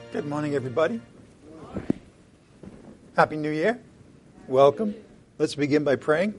Good morning, everybody. Happy New Year. Welcome. Let's begin by praying.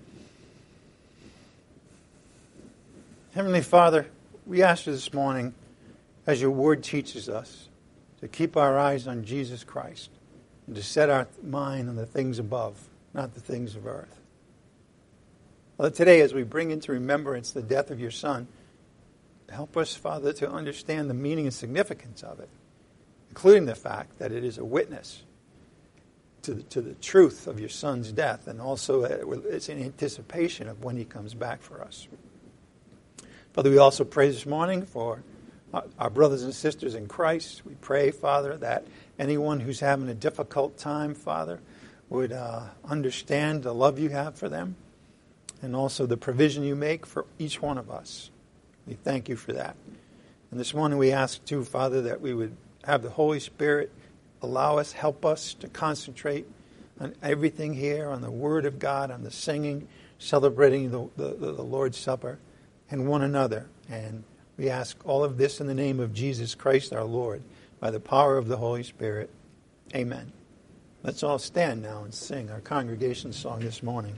Heavenly Father, we ask you this morning, as your word teaches us, to keep our eyes on Jesus Christ and to set our mind on the things above, not the things of earth. Father, today, as we bring into remembrance the death of your Son, help us, Father, to understand the meaning and significance of it, including the fact that it is a witness to the truth of your Son's death, and also it's in anticipation of when he comes back for us. Father, we also pray this morning for our brothers and sisters in Christ. We pray, Father, that anyone who's having a difficult time, Father, would understand the love you have for them and also the provision you make for each one of us. We thank you for that. And this morning we ask, too, Father, that we would have the Holy Spirit help us to concentrate on everything here, on the Word of God, on the singing, celebrating the Lord's Supper, and one another. And we ask all of this in the name of Jesus Christ our Lord, by the power of the Holy Spirit. Amen. Let's all stand now and sing our congregation song this morning.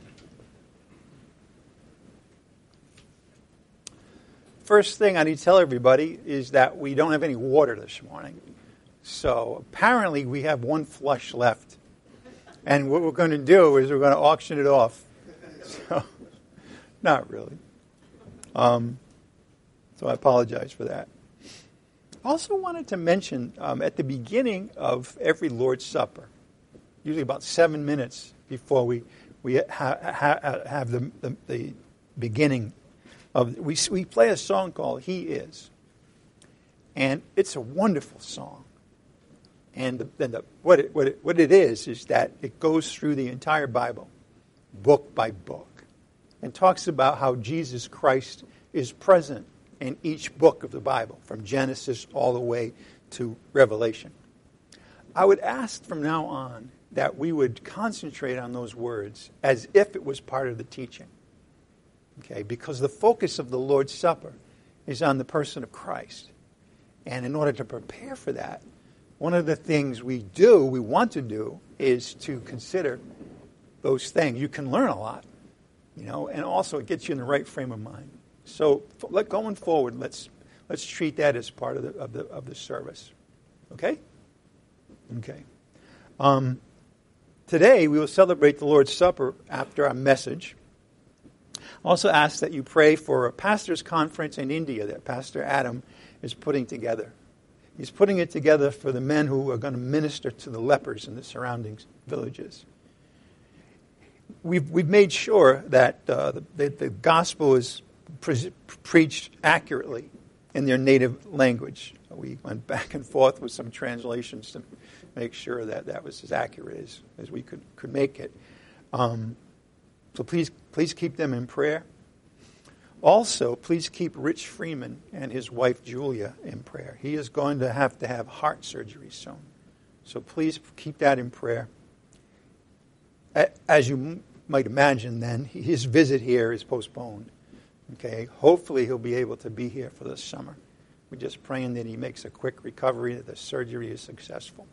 First thing I need to tell everybody is that we don't have any water this morning. So apparently we have one flush left. And what we're going to do is we're going to auction it off. So, not really. So I apologize for that. I also wanted to mention at the beginning of every Lord's Supper, usually about 7 minutes before we have the beginning of, we play a song called He Is. And it's a wonderful song. And what it is that it goes through the entire Bible, book by book, and talks about how Jesus Christ is present in each book of the Bible, from Genesis all the way to Revelation. I would ask from now on that we would concentrate on those words as if it was part of the teaching. Okay, because the focus of the Lord's Supper is on the person of Christ. And in order to prepare for that, one of the things we want to do, is to consider those things. You can learn a lot, and also it gets you in the right frame of mind. So going forward, let's treat that as part of the service. Okay? Okay. Today we will celebrate the Lord's Supper after our message. I also ask that you pray for a pastor's conference in India that Pastor Adam is putting together. He's putting it together for the men who are going to minister to the lepers in the surrounding villages. We've made sure that the gospel is preached accurately in their native language. We went back and forth with some translations to make sure that that was as accurate as we could make it. So please keep them in prayer. Also, please keep Rich Freeman and his wife Julia in prayer. He is going to have heart surgery soon. So please keep that in prayer. As you might imagine then, his visit here is postponed. Okay, hopefully he'll be able to be here for the summer. We're just praying that he makes a quick recovery, that the surgery is successful.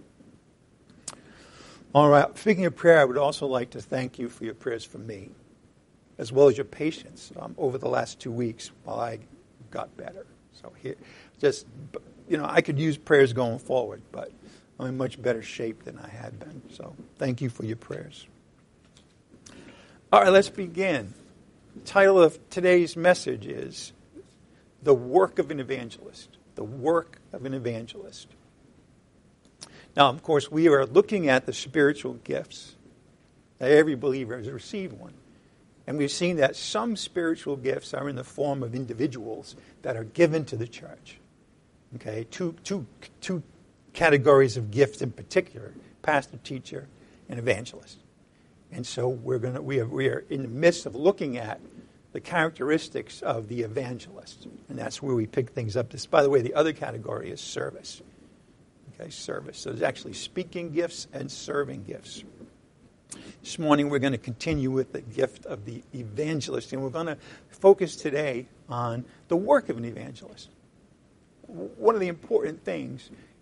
All right, speaking of prayer, I would also like to thank you for your prayers for me, as well as your patience over the last 2 weeks while I got better. So here, I could use prayers going forward, but I'm in much better shape than I had been. So thank you for your prayers. All right, let's begin. The title of today's message is The Work of an Evangelist. The Work of an Evangelist. Now, of course, we are looking at the spiritual gifts. Every believer has received one. And we've seen that some spiritual gifts are in the form of individuals that are given to the church. Okay, two categories of gifts in particular: pastor, teacher, and evangelist. And so we are in the midst of looking at the characteristics of the evangelist, and that's where we pick things up. By the way, the other category is service. Okay, service. So there's actually speaking gifts and serving gifts. This morning we're going to continue with the gift of the evangelist, and we're going to focus today on the work of an evangelist. One of the important things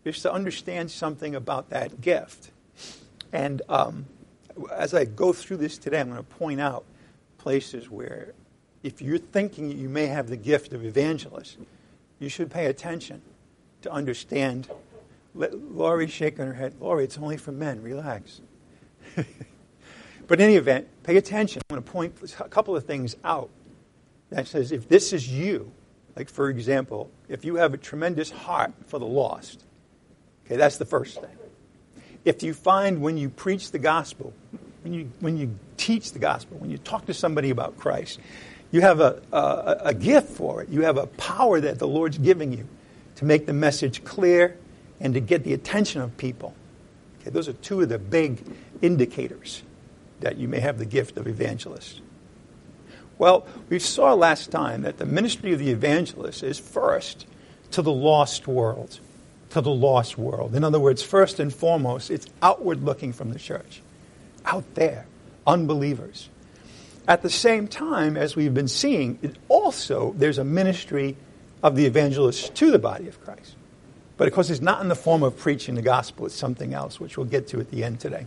is to understand something about that gift. And as I go through this today, I'm going to point out places where if you're thinking you may have the gift of evangelist, you should pay attention to understand. Laurie's shaking her head. Laurie, it's only for men. Relax. But in any event, pay attention. I'm going to point a couple of things out that says if this is you, like for example, if you have a tremendous heart for the lost, okay, that's the first thing. If you find when you preach the gospel, when you teach the gospel, when you talk to somebody about Christ, you have a gift for it. You have a power that the Lord's giving you to make the message clear and to get the attention of people. Okay, those are two of the big indicators that you may have the gift of evangelist. Well, we saw last time that the ministry of the evangelist is first to the lost world. To the lost world. In other words, first and foremost, it's outward looking from the church. Out there, unbelievers. At the same time, as we've been seeing, there's a ministry of the evangelist to the body of Christ. But of course, it's not in the form of preaching the gospel. It's something else, which we'll get to at the end today.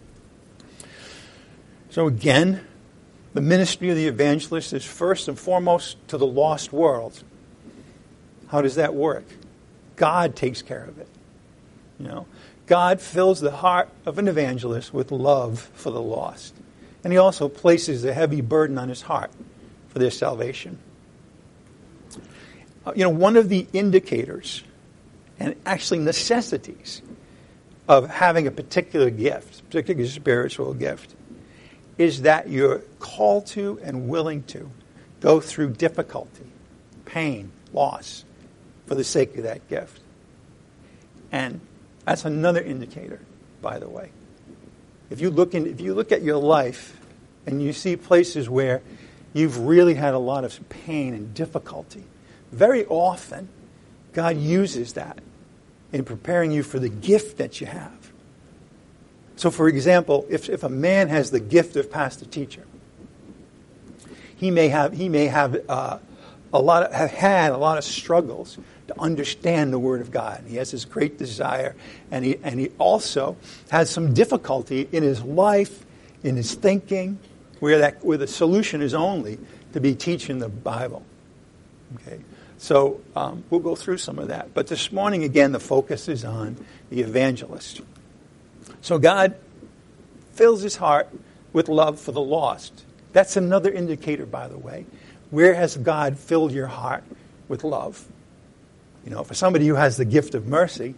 So again, the ministry of the evangelist is first and foremost to the lost world. How does that work? God takes care of it. You know, God fills the heart of an evangelist with love for the lost. And he also places a heavy burden on his heart for their salvation. One of the indicators and actually necessities of having a particular gift, particularly a spiritual gift, is that you're called to and willing to go through difficulty, pain, loss, for the sake of that gift. And that's another indicator, by the way. If you look at your life and you see places where you've really had a lot of pain and difficulty, very often God uses that in preparing you for the gift that you have. So, for example, if a man has the gift of pastor teacher, he may have had a lot of struggles to understand the Word of God. He has this great desire, and he also has some difficulty in his life, in his thinking, where the solution is only to be teaching the Bible. Okay, so we'll go through some of that. But this morning, again, the focus is on the evangelist. So God fills his heart with love for the lost. That's another indicator, by the way. Where has God filled your heart with love? For somebody who has the gift of mercy,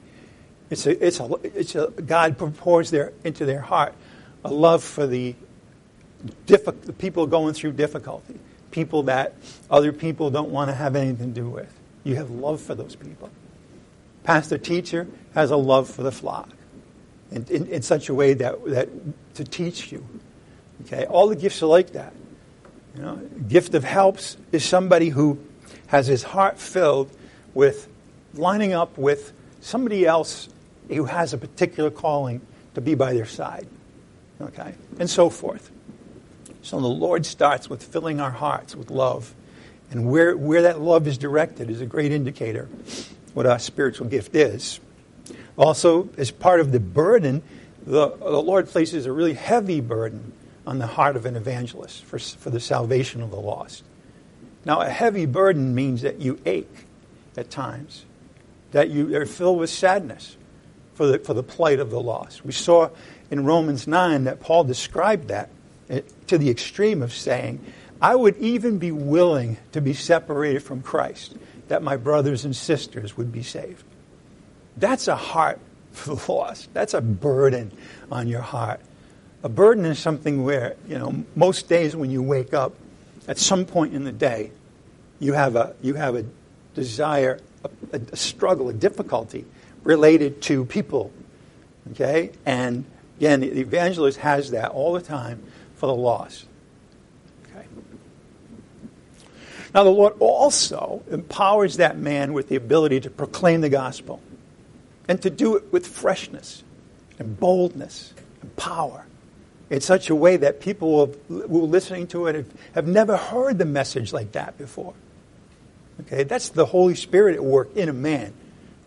God pours into their heart a love for the people going through difficulty, people that other people don't want to have anything to do with. You have love for those people. Pastor teacher has a love for the flock in such a way that to teach you. Okay, all the gifts are like that. Gift of helps is somebody who has his heart filled with lining up with somebody else who has a particular calling to be by their side. Okay, and so forth. So the Lord starts with filling our hearts with love. And where that love is directed is a great indicator what our spiritual gift is. Also, as part of the burden, the Lord places a really heavy burden on the heart of an evangelist for the salvation of the lost. Now, a heavy burden means that you ache at times, that you are filled with sadness for the plight of the lost. We saw in Romans 9 that Paul described that to the extreme of saying, I would even be willing to be separated from Christ, that my brothers and sisters would be saved. That's a heart for the lost. That's a burden on your heart. A burden is something where, most days when you wake up, at some point in the day, you have a desire, a struggle, a difficulty related to people. Okay? And again, the evangelist has that all the time for the lost. Okay? Now, the Lord also empowers that man with the ability to proclaim the gospel and to do it with freshness and boldness and power in such a way that people who are listening to it have never heard the message like that before. Okay, that's the Holy Spirit at work in a man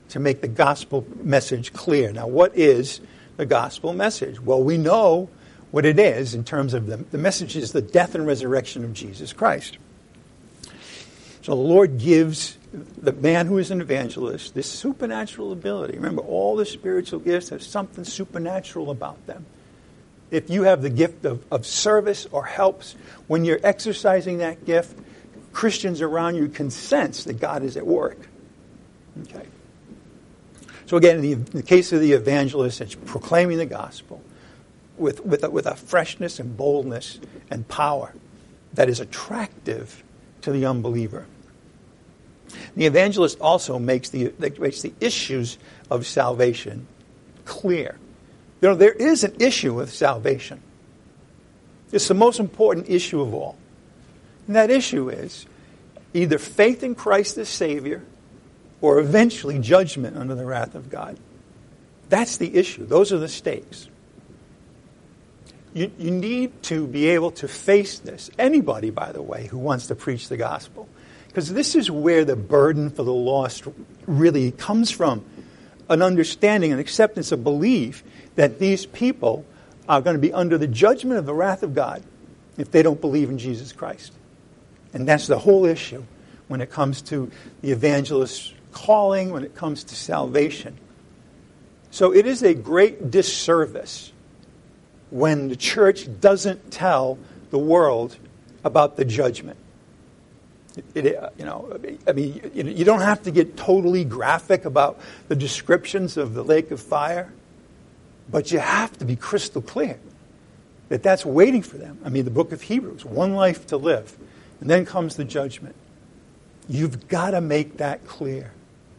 to make the gospel message clear. Now, what is the gospel message? Well, we know what it is in terms of the message is the death and resurrection of Jesus Christ. So the Lord gives the man who is an evangelist this supernatural ability. Remember, all the spiritual gifts have something supernatural about them. If you have the gift of service or helps, when you're exercising that gift, Christians around you can sense that God is at work. Okay. So again, in the case of the evangelist, it's proclaiming the gospel with a freshness and boldness and power that is attractive to the unbeliever. The evangelist also makes the issues of salvation clear. You know, there is an issue with salvation. It's the most important issue of all. And that issue is either faith in Christ as Savior or eventually judgment under the wrath of God. That's the issue. Those are the stakes. You need to be able to face this. Anybody, by the way, who wants to preach the gospel. Because this is where the burden for the lost really comes from. An understanding, an acceptance, a belief that these people are going to be under the judgment of the wrath of God if they don't believe in Jesus Christ. And that's the whole issue when it comes to the evangelist's calling, when it comes to salvation. So it is a great disservice when the church doesn't tell the world about the judgment. You don't have to get totally graphic about the descriptions of the lake of fire, but you have to be crystal clear that that's waiting for them. I mean, the book of Hebrews, one life to live, and then comes the judgment. You've got to make that clear.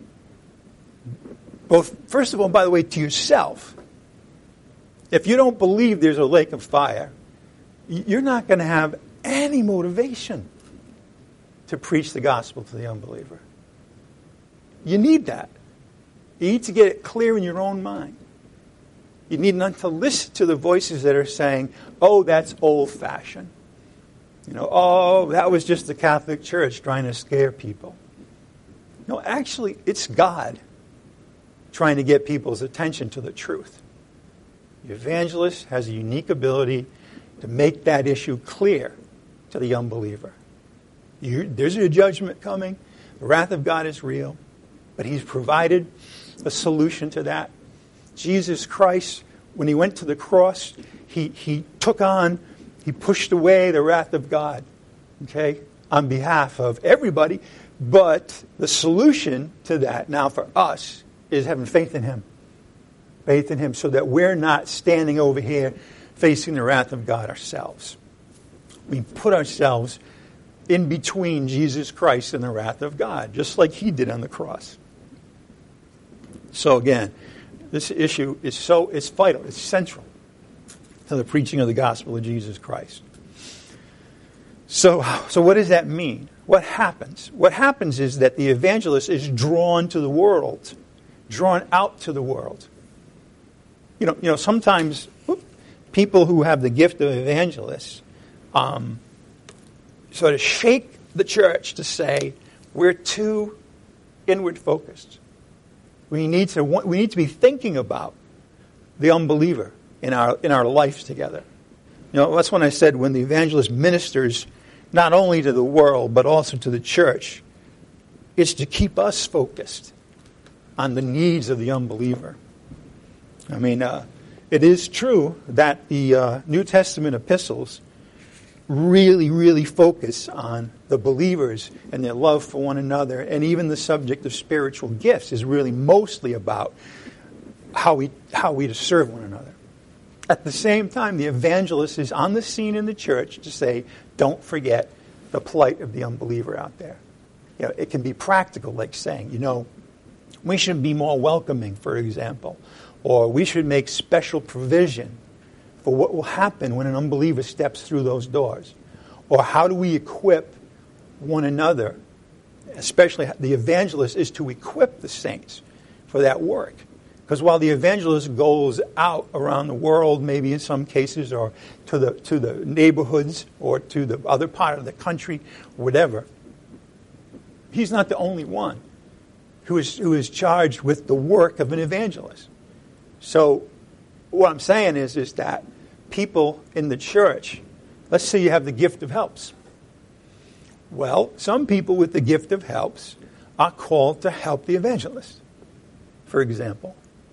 Both, first of all, by the way, to yourself. If you don't believe there's a lake of fire, you're not going to have any motivation to preach the gospel to the unbeliever. You need that. You need to get it clear in your own mind. You need not to listen to the voices that are saying, oh, that's old-fashioned. Oh, that was just the Catholic Church trying to scare people. No, actually, it's God trying to get people's attention to the truth. The evangelist has a unique ability to make that issue clear to the unbeliever. There's a judgment coming. The wrath of God is real. But He's provided a solution to that. Jesus Christ, when He went to the cross, He pushed away the wrath of God, okay, on behalf of everybody. But the solution to that now for us is having faith in Him. Faith in Him so that we're not standing over here facing the wrath of God ourselves. We put ourselves in between Jesus Christ and the wrath of God, just like He did on the cross. So again, this issue is it's vital, it's central to the preaching of the gospel of Jesus Christ. So what does that mean? What happens? What happens is that the evangelist is drawn to the world, drawn out to the world. Sometimes people who have the gift of evangelists sort of shake the church to say we're too inward focused. We need to be thinking about the unbeliever in our lives together. That's when I said when the evangelist ministers not only to the world but also to the church, it's to keep us focused on the needs of the unbeliever. I mean, it is true that the New Testament epistles really, really focus on the believers and their love for one another, and even the subject of spiritual gifts is really mostly about how we to serve one another. At the same time, the evangelist is on the scene in the church to say, don't forget the plight of the unbeliever out there. It can be practical, like saying, we should be more welcoming, for example, or we should make special provision for what will happen when an unbeliever steps through those doors. Or how do we equip one another? Especially the evangelist is to equip the saints for that work. Because while the evangelist goes out around the world, maybe in some cases, or to the neighborhoods, or to the other part of the country, whatever, he's not the only one who is charged with the work of an evangelist. So what I'm saying is that people in the church, let's say you have the gift of helps. Well, some people with the gift of helps are called to help the evangelist. For example,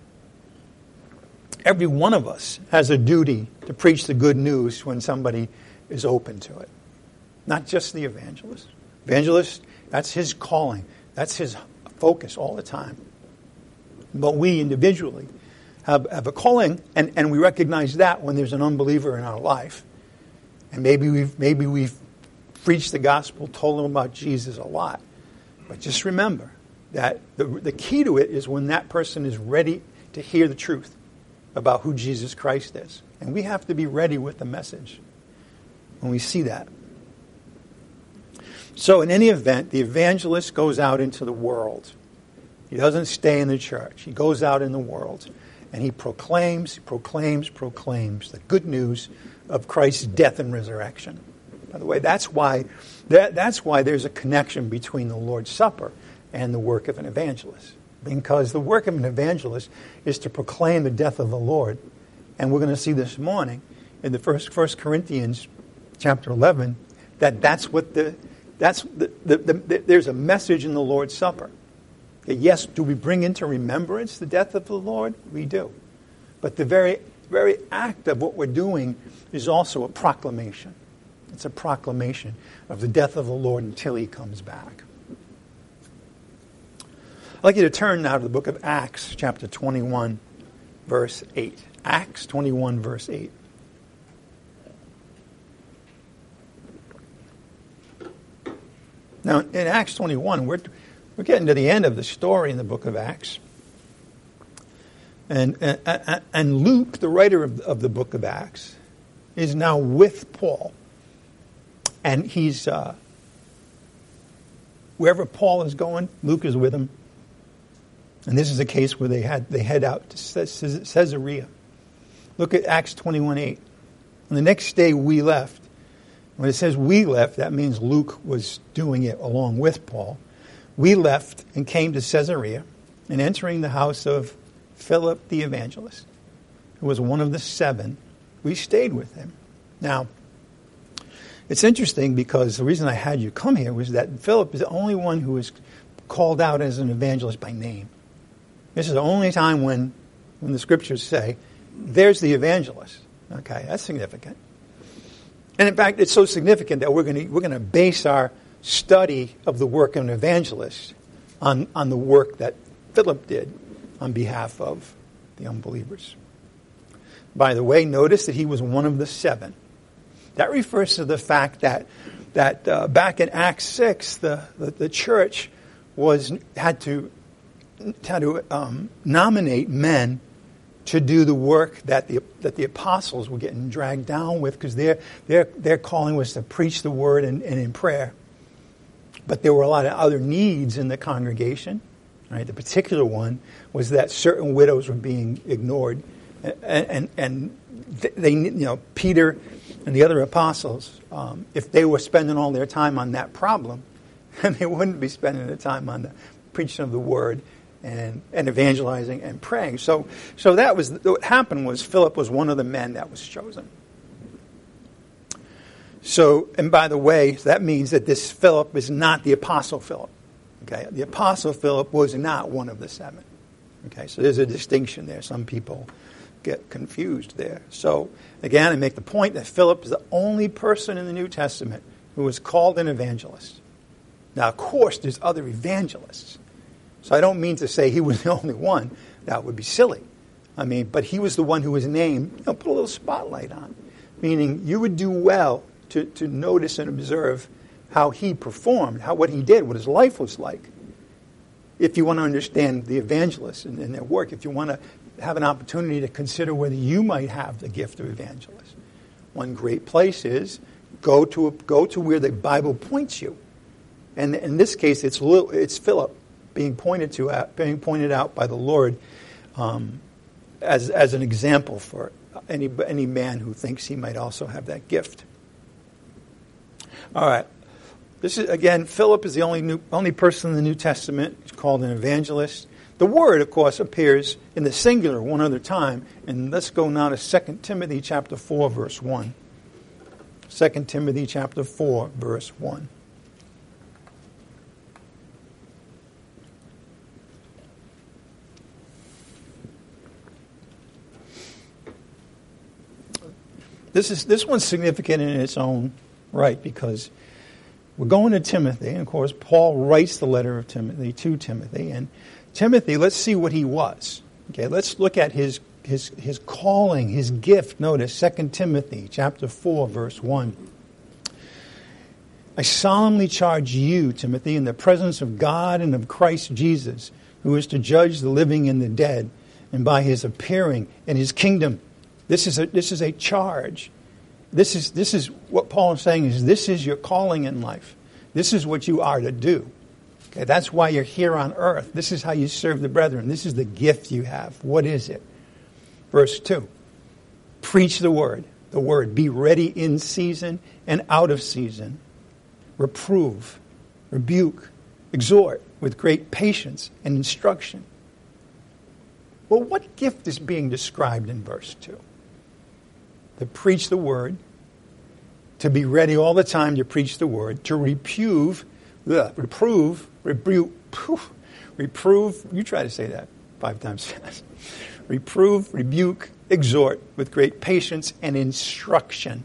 every one of us has a duty to preach the good news when somebody is open to it. Not just the evangelist. Evangelist, that's his calling. That's his focus all the time. But we individually have a calling, and we recognize that when there's an unbeliever in our life. And maybe we've preached the gospel, told them about Jesus a lot. But just remember that the key to it is when that person is ready to hear the truth about who Jesus Christ is. And we have to be ready with the message when we see that. So in any event, the evangelist goes out into the world. He doesn't stay in the church. He goes out in the world and he proclaims the good news of Christ's death and resurrection. By the way, that's why there's a connection between the Lord's Supper and the work of an evangelist. Because the work of an evangelist is to proclaim the death of the Lord. And we're going to see this morning in the First Corinthians chapter 11 that there's a message in the Lord's Supper. That yes, do we bring into remembrance the death of the Lord? We do. But the very act of what we're doing is also a proclamation. It's a proclamation of the death of the Lord until he comes back. I'd like you to turn now to the book of Acts, chapter 21, verse 8. Acts 21, verse 8. Now, in Acts 21, we're getting to the end of the story in the book of Acts. And Luke, the writer of the book of Acts, is now with Paul. And he's, wherever Paul is going, Luke is with him. And this is a case where they head out to Caesarea. Look at Acts 21:8. And the next day we left. When it says we left, that means Luke was doing it along with Paul. We left and came to Caesarea, and entering the house of Philip the evangelist, who was one of the 7, we stayed with him. Now, it's interesting because the reason I had you come here was that Philip is the only one who is called out as an evangelist by name. This is the only time when the scriptures say, there's the evangelist. Okay, that's significant. And in fact, it's so significant that we're going to base our study of the work of an evangelist on the work that Philip did on behalf of the unbelievers. By the way, notice that he was one of the 7. That refers to the fact that back in Acts 6, the church had to nominate men to do the work that the apostles were getting dragged down with, because their calling was to preach the word and in prayer. But there were a lot of other needs in the congregation. Right? The particular one was that certain widows were being ignored, and they, Peter and the other apostles, if they were spending all their time on that problem, then they wouldn't be spending their time on the preaching of the word and evangelizing and praying. So that was what happened. Was Philip was one of the men that was chosen. So, and by the way, that means that this Philip is not the apostle Philip. Okay, the apostle Philip was not one of the 7. Okay, so there's a distinction there. Some people get confused there. So again, I make the point that Philip is the only person in the New Testament who was called an evangelist. Now, of course, there's other evangelists. So I don't mean to say he was the only one. That would be silly. But he was the one who was named, put a little spotlight on. Meaning you would do well to notice and observe how he performed, what he did, what his life was like. If you want to understand the evangelists and their work, if you want to have an opportunity to consider whether you might have the gift of evangelist, one great place is go to where the Bible points you. And in this case, it's Philip being pointed out by the Lord as an example for any man who thinks he might also have that gift. All right. This is, again, Philip is the only person in the New Testament called an evangelist. The word, of course, appears in the singular one other time. And let's go now to 2 Timothy chapter 4, verse 1. 2 Timothy chapter 4, verse 1. This one's significant in its own right because we're going to Timothy, and of course Paul writes the letter of Timothy to Timothy. And Timothy, let's see what he was. Okay, let's look at his calling, his gift. Notice 2 Timothy chapter 4, verse 1. I solemnly charge you, Timothy, in the presence of God and of Christ Jesus, who is to judge the living and the dead, and by his appearing in his kingdom. This is a charge. This is what Paul is saying is this is your calling in life. This is what you are to do. Okay, that's why you're here on earth. This is how you serve the brethren. This is the gift you have. What is it? Verse 2. Preach the word. The word. Be ready in season and out of season. Reprove, rebuke, exhort with great patience and instruction. Well, what gift is being described in verse 2? To preach the word, to be ready all the time to preach the word, to reprove, you try to say that 5 times fast. Reprove, rebuke, exhort with great patience and instruction.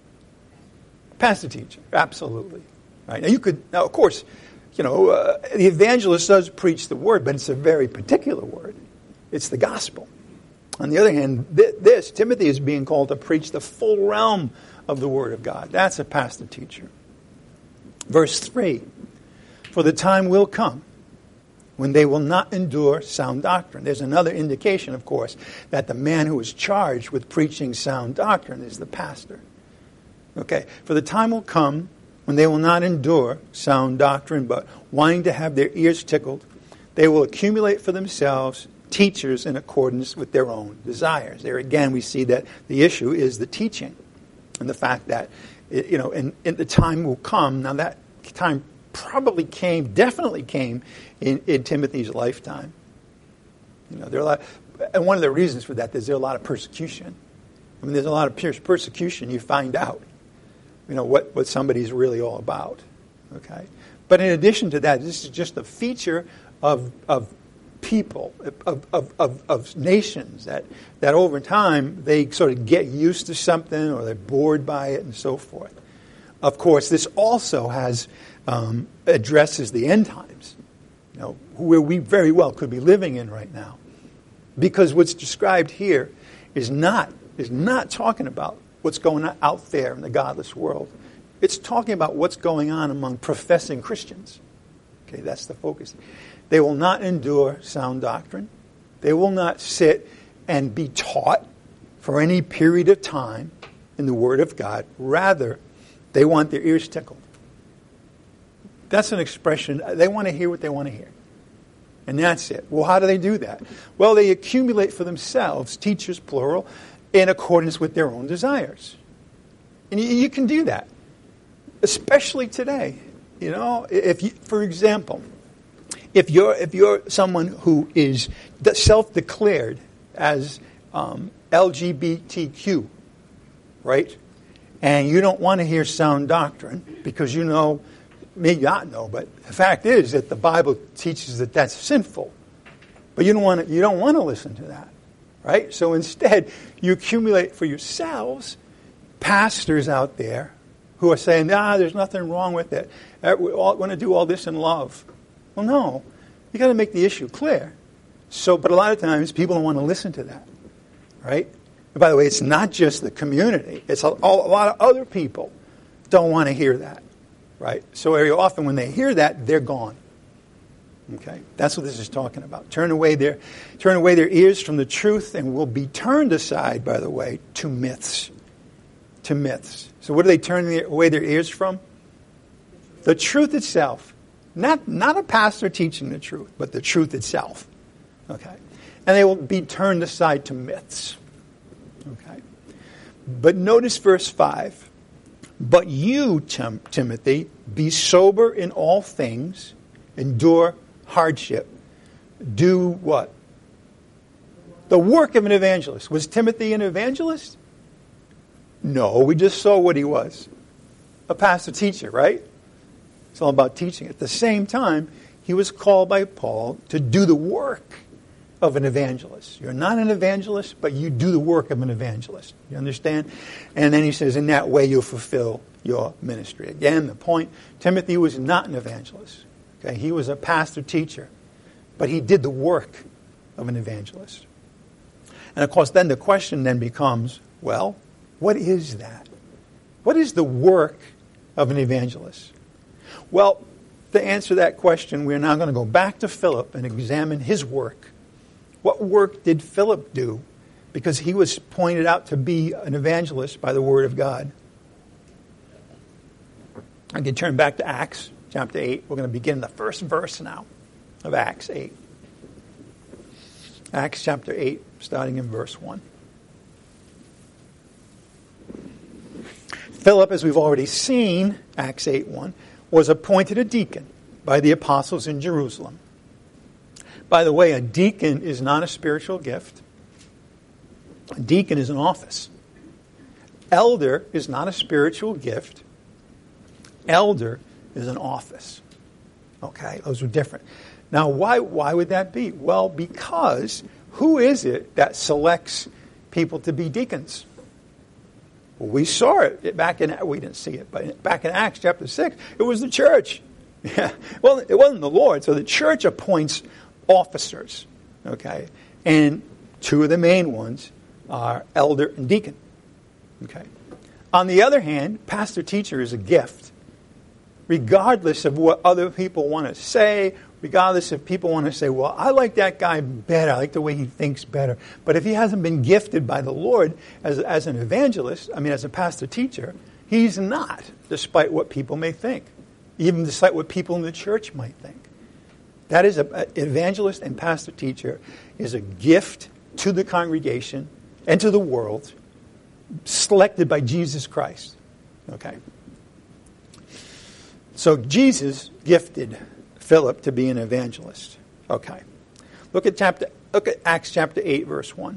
Pastor teacher, absolutely. Right? Now, of course, the evangelist does preach the word, but it's a very particular word. It's the gospel. On the other hand, Timothy is being called to preach the full realm of the Word of God. That's a pastor teacher. Verse 3, for the time will come when they will not endure sound doctrine. There's another indication, of course, that the man who is charged with preaching sound doctrine is the pastor. Okay, for the time will come when they will not endure sound doctrine, but wanting to have their ears tickled, they will accumulate for themselves teachers in accordance with their own desires. There again, we see that the issue is the teaching and the fact that, and the time will come. Now that time definitely came in Timothy's lifetime. There are a lot, and one of the reasons for that is there's a lot of persecution. I mean, there's a lot of persecution. You find out, what somebody's really all about. Okay, but in addition to that, this is just a feature of people, of nations that over time they sort of get used to something or they're bored by it and so forth. Of course, this also addresses the end times, where we very well could be living in right now, because what's described here is not talking about what's going on out there in the godless world. It's talking about what's going on among professing Christians. Okay, that's the focus. They will not endure sound doctrine. They will not sit and be taught for any period of time in the Word of God. Rather, they want their ears tickled. That's an expression. They want to hear what they want to hear. And that's it. Well, how do they do that? Well, they accumulate for themselves, teachers plural, in accordance with their own desires. And you can do that, especially today. If you, for example, if you're someone who is self-declared as LGBTQ, right, and you don't want to hear sound doctrine because may not know, but the fact is that the Bible teaches that that's sinful, but you don't want to listen to that, right? So instead, you accumulate for yourselves pastors out there who are saying, there's nothing wrong with it. We all want to do all this in love. Well, no, you got to make the issue clear. But a lot of times people don't want to listen to that, right? And by the way, it's not just the community; it's a lot of other people don't want to hear that, right? So very often when they hear that, they're gone. Okay, that's what this is talking about. Turn away their ears from the truth, and will be turned aside, by the way, to myths. To myths. So what are they turning away their ears from? The truth itself. Not a pastor teaching the truth, but the truth itself. Okay. And they will be turned aside to myths. Okay. But notice verse 5. But you, Timothy, Be sober in all things. Endure hardship. Do what? The work of an evangelist. Was Timothy an evangelist? No, we just saw what he was. A pastor teacher, right? It's all about teaching. At the same time, he was called by Paul to do the work of an evangelist. You're not an evangelist, but you do the work of an evangelist. You understand? And then he says, in that way you'll fulfill your ministry. Again, the point, Timothy was not an evangelist. Okay? He was a pastor teacher, but he did the work of an evangelist. And of course, then the question then becomes, well, what is that? What is the work of an evangelist? Well, to answer that question, we're now going to go back to Philip and examine his work. What work did Philip do? Because he was pointed out to be an evangelist by the Word of God. I can turn back to Acts chapter 8. We're going to begin the first verse now of Acts 8. Acts chapter 8, starting in verse 1. Philip, as we've already seen, Acts 8:1, was appointed a deacon by the apostles in Jerusalem. By the way, a deacon is not a spiritual gift. A deacon is an office. Elder is not a spiritual gift. Elder is an office. Okay, those are different. Now, why would that be? Well, because who is it that selects people to be deacons? Well, we saw it back in, we didn't see it, but back in Acts chapter 6, it was the church. Yeah. Well, it wasn't the Lord, so the church appoints officers. Okay, and two of the main ones are elder and deacon. Okay. On the other hand, pastor teacher is a gift. Regardless of what other people want to say, regardless if people want to say, well, I like that guy better, I like the way he thinks better. But if he hasn't been gifted by the Lord as an evangelist, as a pastor teacher, he's not, despite what people may think. Even despite what people in the church might think. That is, an evangelist and pastor teacher is a gift to the congregation and to the world, selected by Jesus Christ. Okay. So Jesus gifted Philip to be an evangelist. Okay. Look at Acts chapter 8, verse 1.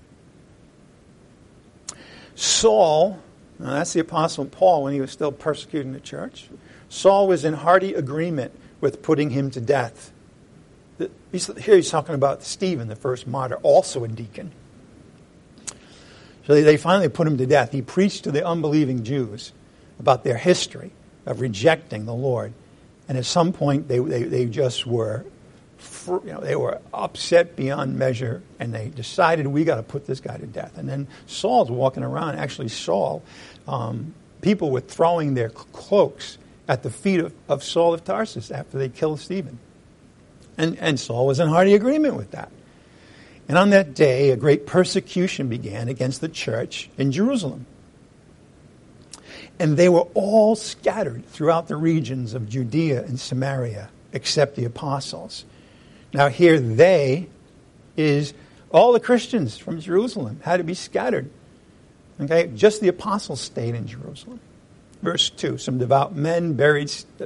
Saul, now that's the Apostle Paul when he was still persecuting the church. Saul was in hearty agreement with putting him to death. Here he's talking about Stephen, the first martyr, also a deacon. So they finally put him to death. He preached to the unbelieving Jews about their history of rejecting the Lord. And at some point, they just were, they were upset beyond measure, and they decided, we got to put this guy to death. And then Saul's walking around. Actually, Saul, people were throwing their cloaks at the feet of Saul of Tarsus after they killed Stephen. And Saul was in hearty agreement with that. And on that day, a great persecution began against the church in Jerusalem. And they were all scattered throughout the regions of Judea and Samaria, except the apostles. Now here they is all the Christians from Jerusalem had to be scattered. Okay, just the apostles stayed in Jerusalem. Verse 2, some devout men buried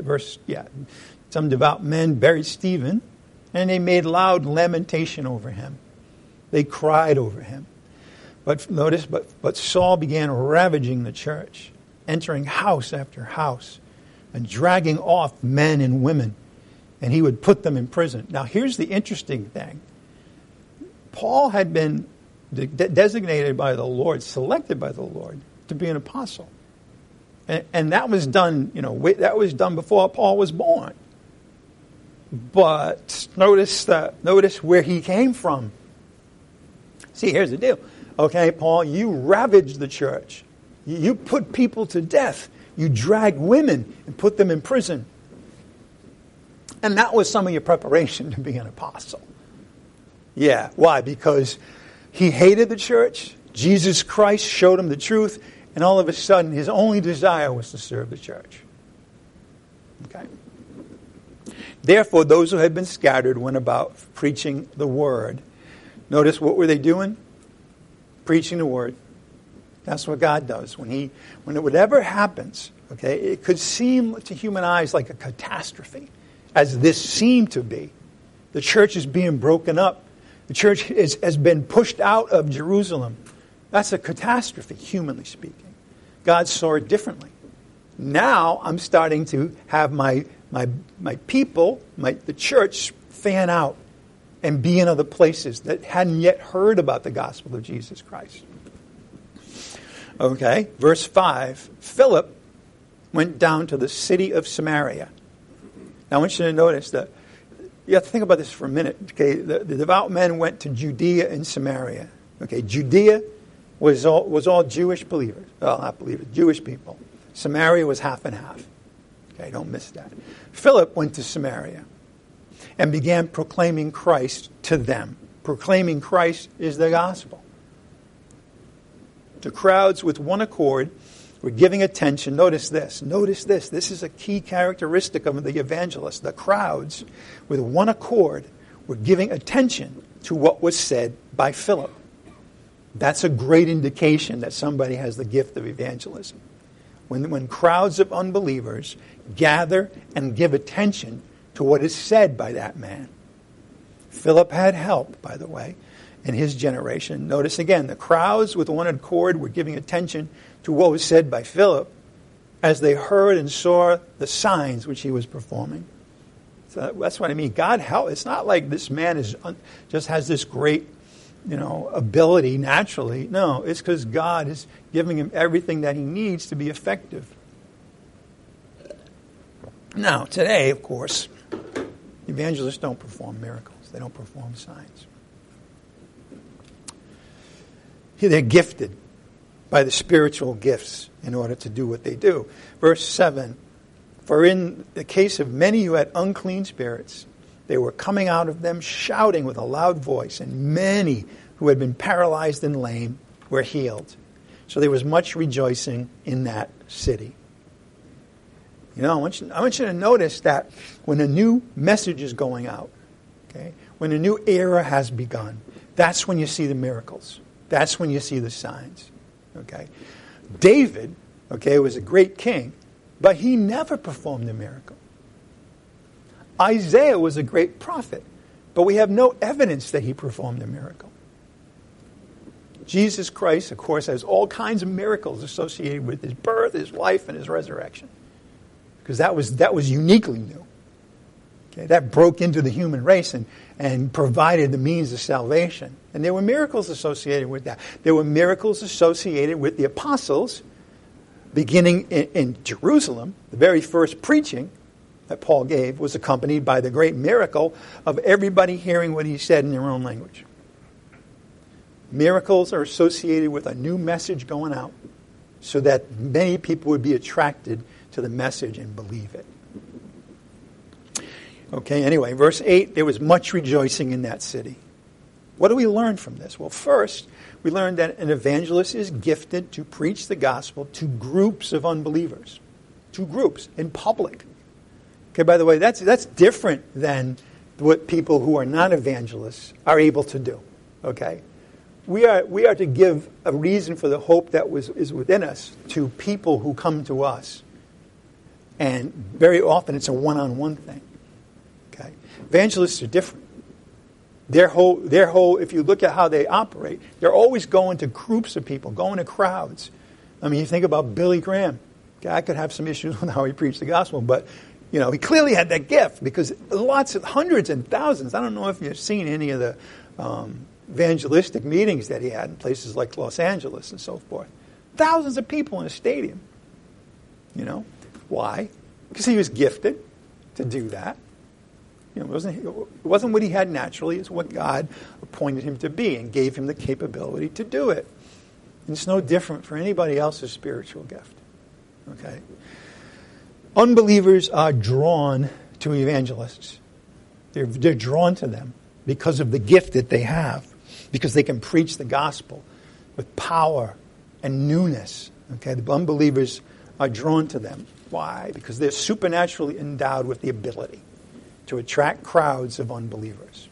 Stephen, and they made loud lamentation over him. They cried over him. But notice, but Saul began ravaging the church, entering house after house, and dragging off men and women, and he would put them in prison. Now here's the interesting thing. Paul had been designated by the Lord, selected by the Lord, to be an apostle. And that was done, that was done before Paul was born. But notice where he came from. See, here's the deal. Okay, Paul, you ravaged the church. You put people to death. You dragged women and put them in prison. And that was some of your preparation to be an apostle. Yeah, why? Because he hated the church. Jesus Christ showed him the truth. And all of a sudden, his only desire was to serve the church. Okay. Therefore, those who had been scattered went about preaching the word. Notice, what were they doing? Preaching the word. That's what God does. When whatever happens, Okay, it could seem to human eyes like a catastrophe, as this seemed to be. The church is being broken up. The church has been pushed out of Jerusalem. That's a catastrophe, humanly speaking. God saw it differently. Now I'm starting to have my people, the church, fan out and be in other places that hadn't yet heard about the gospel of Jesus Christ. Okay, verse 5, Philip went down to the city of Samaria. Now I want you to notice that you have to think about this for a minute. Okay, the devout men went to Judea and Samaria. Okay, Judea was all Jewish believers. Well, not believers, Jewish people. Samaria was half and half. Okay, don't miss that. Philip went to Samaria and began proclaiming Christ to them. Proclaiming Christ is the gospel. The crowds with one accord were giving attention. Notice this. This is a key characteristic of the evangelist. The crowds with one accord were giving attention to what was said by Philip. That's a great indication that somebody has the gift of evangelism. When crowds of unbelievers gather and give attention to what is said by that man. Philip had help, by the way, in his generation. Notice again, the crowds with one accord were giving attention to what was said by Philip as they heard and saw the signs which he was performing. So that's what I mean. God help. It's not like this man just has this great, ability naturally. No, it's because God is giving him everything that he needs to be effective. Now, today, of course, evangelists don't perform miracles. They don't perform signs. They're gifted by the spiritual gifts in order to do what they do. Verse 7, for in the case of many who had unclean spirits, they were coming out of them shouting with a loud voice, and many who had been paralyzed and lame were healed. So there was much rejoicing in that city. I want you to notice that when a new message is going out, okay, when a new era has begun, that's when you see the miracles. That's when you see the signs. Okay, David, was a great king, but he never performed a miracle. Isaiah was a great prophet, but we have no evidence that he performed a miracle. Jesus Christ, of course, has all kinds of miracles associated with his birth, his life, and his resurrection, because that was uniquely new. Okay, that broke into the human race and provided the means of salvation. And there were miracles associated with that. There were miracles associated with the apostles, beginning in Jerusalem. The very first preaching that Paul gave was accompanied by the great miracle of everybody hearing what he said in their own language. Miracles are associated with a new message going out so that many people would be attracted to the message and believe it. Okay, anyway, verse 8, there was much rejoicing in that city. What do we learn from this? Well, first, we learned that an evangelist is gifted to preach the gospel to groups of unbelievers. To groups, in public. Okay, by the way, that's different than what people who are not evangelists are able to do. Okay? We are to give a reason for the hope that is within us to people who come to us. And very often it's a one-on-one thing. Okay? Evangelists are different. Their whole, if you look at how they operate, they're always going to groups of people, going to crowds. I mean, you think about Billy Graham. Okay, I could have some issues with how he preached the gospel, but he clearly had that gift because hundreds and thousands. I don't know if you've seen any of the evangelistic meetings that he had in places like Los Angeles and so forth. Thousands of people in a stadium. Why? Because he was gifted to do that. It wasn't what he had naturally. It's what God appointed him to be and gave him the capability to do it. And it's no different for anybody else's spiritual gift. Okay? Unbelievers are drawn to evangelists. They're drawn to them because of the gift that they have, because they can preach the gospel with power and newness. Okay? The unbelievers are drawn to them. Why? Because they're supernaturally endowed with the ability to attract crowds of unbelievers.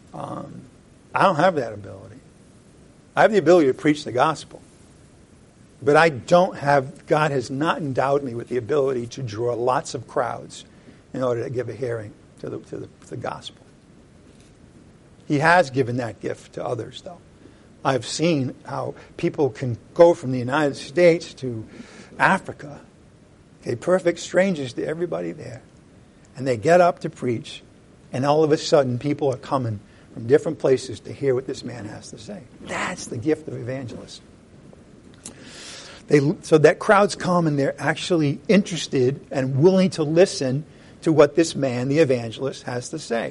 I don't have that ability. I have the ability to preach the gospel. But God has not endowed me with the ability to draw lots of crowds in order to give a hearing to the gospel. He has given that gift to others, though. I've seen how people can go from the United States to Africa, okay, perfect strangers to everybody there, and they get up to preach, and all of a sudden people are coming from different places to hear what this man has to say. That's the gift of evangelists. So that crowds come and they're actually interested and willing to listen to what this man, the evangelist, has to say.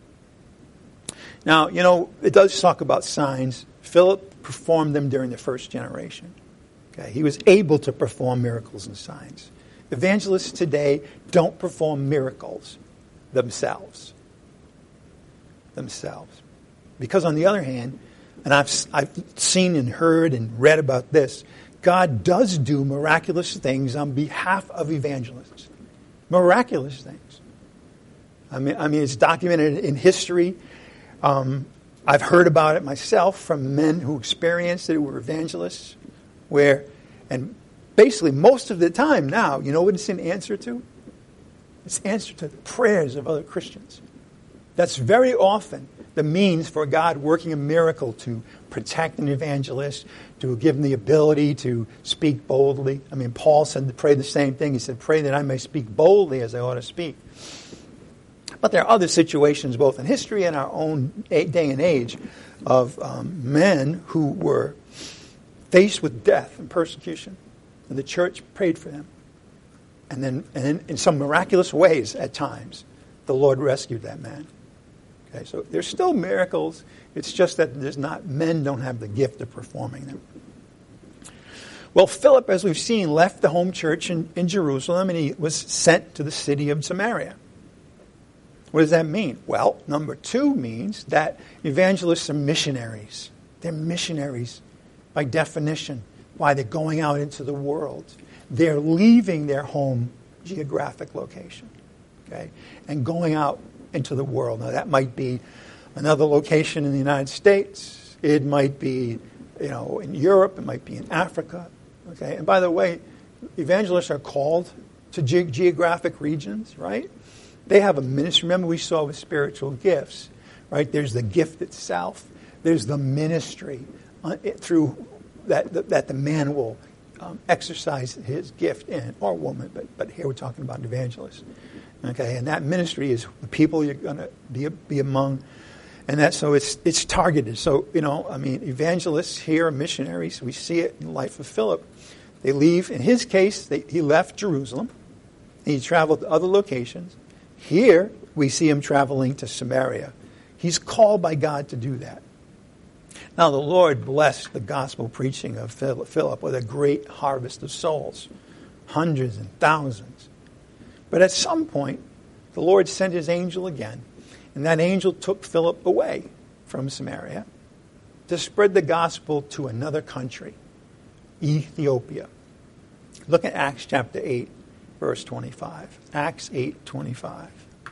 Now, it does talk about signs. Philip performed them during the first generation. Okay, he was able to perform miracles and signs. Evangelists today don't perform miracles themselves. Because on the other hand, and I've seen and heard and read about this, God does do miraculous things on behalf of evangelists. Miraculous things. I mean, it's documented in history. I've heard about it myself from men who experienced it, who were evangelists, and basically most of the time now, you know what it's in answer to? It's answer to the prayers of other Christians. That's very often the means for God working a miracle to protect an evangelist, to give him the ability to speak boldly. I mean, Paul said to pray the same thing. He said, pray that I may speak boldly as I ought to speak. But there are other situations, both in history and our own day and age, of men who were faced with death and persecution. And the church prayed for them. And then in some miraculous ways at times, the Lord rescued that man. Okay, so there's still miracles. It's just that men don't have the gift of performing them. Well, Philip, as we've seen, left the home church in Jerusalem, and he was sent to the city of Samaria. What does that mean? Well, number 2 means that evangelists are missionaries. They're missionaries by definition. Why? They're going out into the world. They're leaving their home geographic location, okay, and going out into the world. Now, that might be another location in the United States. It might be, in Europe. It might be in Africa, okay. And by the way, evangelists are called to geographic regions, right? They have a ministry. Remember, we saw with spiritual gifts, right? There's the gift itself. There's the ministry through that the man will exercise his gift in, or woman. But here we're talking about evangelists, okay? And that ministry is the people you're going to be among, and so it's targeted. So evangelists here are missionaries. We see it in the life of Philip. They leave. In his case, he left Jerusalem. He traveled to other locations. Here, we see him traveling to Samaria. He's called by God to do that. Now, the Lord blessed the gospel preaching of Philip with a great harvest of souls, hundreds and thousands. But at some point, the Lord sent his angel again, and that angel took Philip away from Samaria to spread the gospel to another country, Ethiopia. Look at Acts chapter 8. Verse 25. Acts 8:25.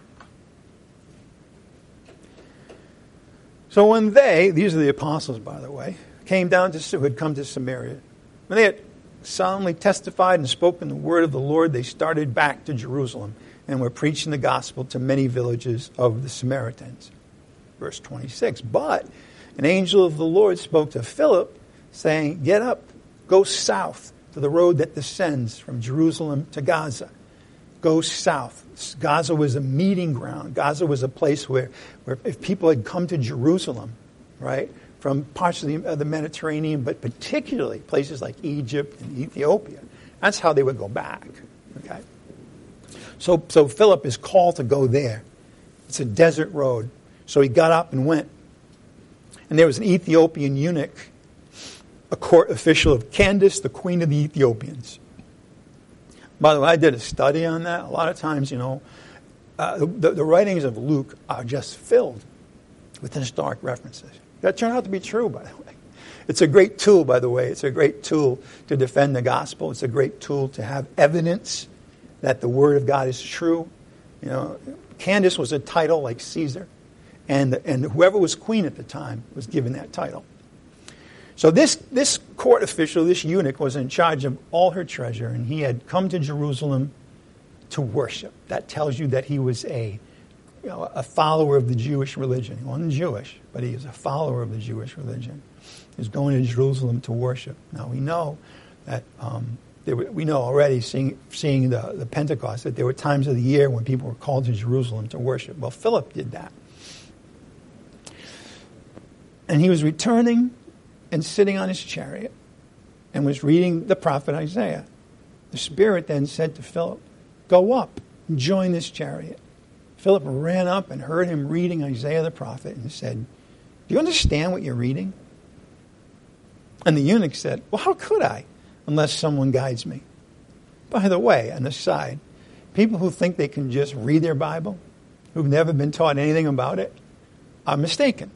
So when these are the apostles, by the way, who had come to Samaria, when they had solemnly testified and spoken the word of the Lord, they started back to Jerusalem and were preaching the gospel to many villages of the Samaritans. Verse 26. But an angel of the Lord spoke to Philip, saying, get up, go south to the road that descends from Jerusalem to Gaza. Go south. Gaza was a meeting ground. Gaza was a place where if people had come to Jerusalem, right, from parts of the Mediterranean, but particularly places like Egypt and Ethiopia, that's how they would go back. Okay. So Philip is called to go there. It's a desert road. So he got up and went. And there was an Ethiopian eunuch, a court official of Candace, the queen of the Ethiopians. By the way, I did a study on that. A lot of times, the writings of Luke are just filled with historic references. That turned out to be true, by the way. It's a great tool, by the way. It's a great tool to defend the gospel. It's a great tool to have evidence that the word of God is true. Candace was a title like Caesar, and whoever was queen at the time was given that title. So this court official, this eunuch, was in charge of all her treasure, and he had come to Jerusalem to worship. That tells you that he was a follower of the Jewish religion. He wasn't Jewish, but he was a follower of the Jewish religion. He was going to Jerusalem to worship. Now we know that we know already, seeing the Pentecost, that there were times of the year when people were called to Jerusalem to worship. Well, Philip did that. And he was returning and sitting on his chariot and was reading the prophet Isaiah. The Spirit then said to Philip, "Go up and join this chariot." Philip ran up and heard him reading Isaiah the prophet and said, "Do you understand what you're reading?" And the eunuch said, "Well, how could I, unless someone guides me?" By the way, an aside, people who think they can just read their Bible, who've never been taught anything about it, are mistaken.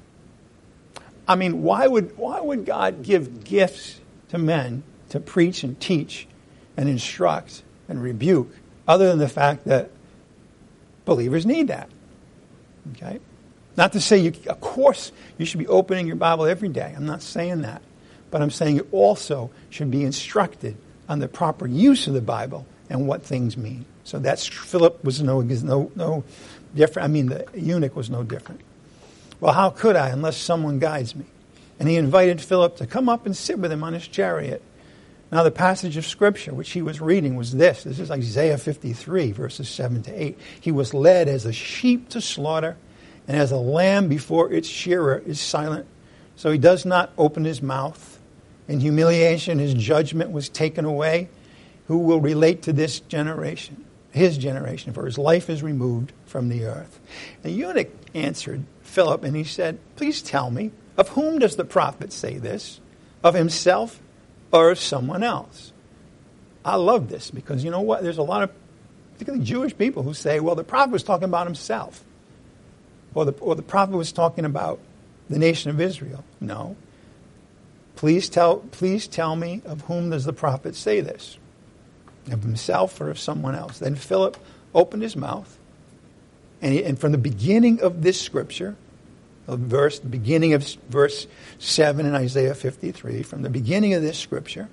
I mean, why would God give gifts to men to preach and teach and instruct and rebuke, other than the fact that believers need that? Okay? Not to say, of course, you should be opening your Bible every day. I'm not saying that. But I'm saying you also should be instructed on the proper use of the Bible and what things mean. So that's, Philip was no different. I mean, the eunuch was no different. Well, how could I unless someone guides me? And he invited Philip to come up and sit with him on his chariot. Now, the passage of Scripture which he was reading was this. This is Isaiah 53, verses 7 to 8. He was led as a sheep to slaughter, and as a lamb before its shearer is silent. So he does not open his mouth. In humiliation, his judgment was taken away. Who will relate to this generation? His generation, for his life is removed from the earth. The eunuch answered Philip, and he said, "Please tell me, of whom does the prophet say this? Of himself or of someone else?" I love this because you know what? There's a lot of, particularly Jewish people, who say, well, the prophet was talking about himself. Or the prophet was talking about the nation of Israel. No. Please tell me, of whom does the prophet say this? Of himself or of someone else? Then Philip opened his mouth, and from the beginning of this scripture, the beginning of verse 7 in Isaiah 53, from the beginning of this scripture,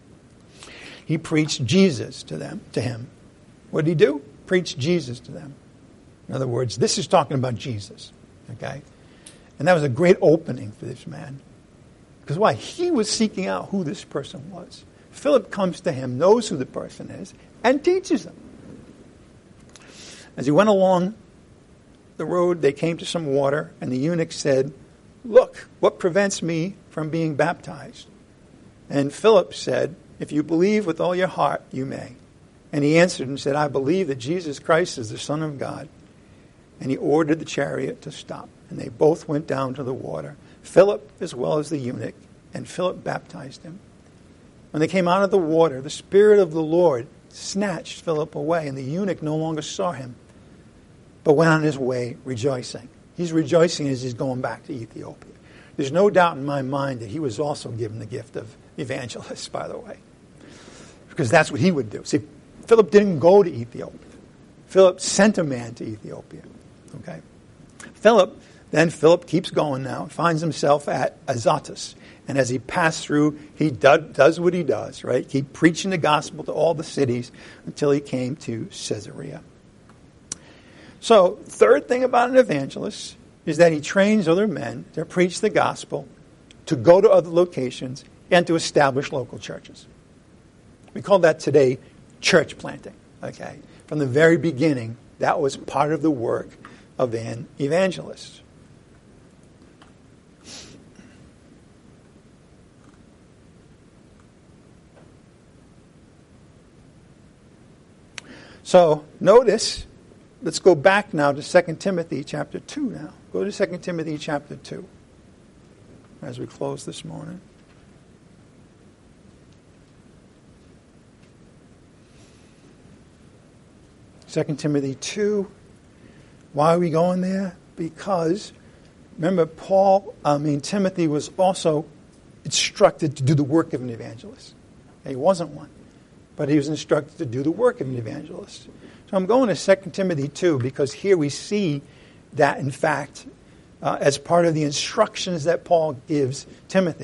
he preached Jesus to him. What did he do? Preached Jesus to them. In other words, this is talking about Jesus. Okay? And that was a great opening for this man. Because why? He was seeking out who this person was. Philip comes to him, knows who the person is, and teaches him. As he went along the road, they came to some water, and the eunuch said, "Look, what prevents me from being baptized?" And Philip said, "If you believe with all your heart, you may." And he answered and said, "I believe that Jesus Christ is the Son of God." And he ordered the chariot to stop. And they both went down to the water, Philip as well as the eunuch, and Philip baptized him. When they came out of the water, the Spirit of the Lord snatched Philip away, and the eunuch no longer saw him, but went on his way rejoicing. He's rejoicing as he's going back to Ethiopia. There's no doubt in my mind that he was also given the gift of evangelist, by the way, because that's what he would do. See, Philip didn't go to Ethiopia. Philip sent a man to Ethiopia. Okay? Philip keeps going now, finds himself at Azotus. And as he passed through, he does what he does, right? Keep preaching the gospel to all the cities until he came to Caesarea. So, third thing about an evangelist is that he trains other men to preach the gospel, to go to other locations, and to establish local churches. We call that today church planting, okay? From the very beginning, that was part of the work of an evangelist. So, notice, let's go back now to 2 Timothy chapter 2 now. Go to 2 Timothy chapter 2 as we close this morning. Second Timothy 2. Why are we going there? Because, remember, Timothy was also instructed to do the work of an evangelist. He wasn't one, but he was instructed to do the work of an evangelist. So I'm going to 2 Timothy 2 because here we see that, in fact, as part of the instructions that Paul gives Timothy,